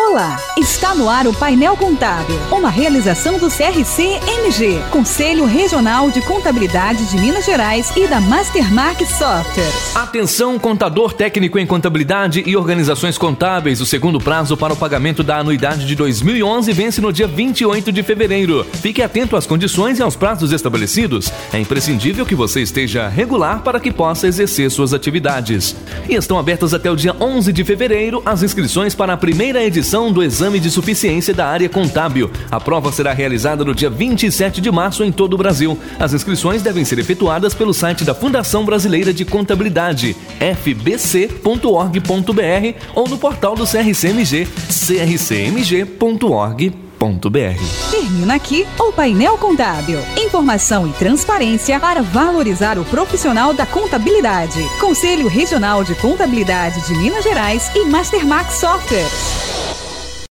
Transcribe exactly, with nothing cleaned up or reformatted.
Olá, está no ar o Painel Contábil, uma realização do C R C M G, Conselho Regional de Contabilidade de Minas Gerais e da Mastermark Softwares. Atenção, contador técnico em contabilidade e organizações contábeis. O segundo prazo para o pagamento da anuidade de dois mil e onze vence no dia vinte e oito de fevereiro. Fique atento às condições e aos prazos estabelecidos. É imprescindível que você esteja regular para que possa exercer suas atividades. E estão abertas até o dia onze de fevereiro as inscrições para a primeira edição do Exame de Suficiência da Área Contábil. A prova será realizada no dia vinte e sete de março em todo o Brasil. As inscrições devem ser efetuadas pelo site da Fundação Brasileira de Contabilidade, f b c ponto org ponto b r, ou no portal do C R C M G, c r c m g ponto org ponto b r. Termina aqui o Painel Contábil. Informação e transparência para valorizar o profissional da contabilidade. Conselho Regional de Contabilidade de Minas Gerais e Mastermark Softwares.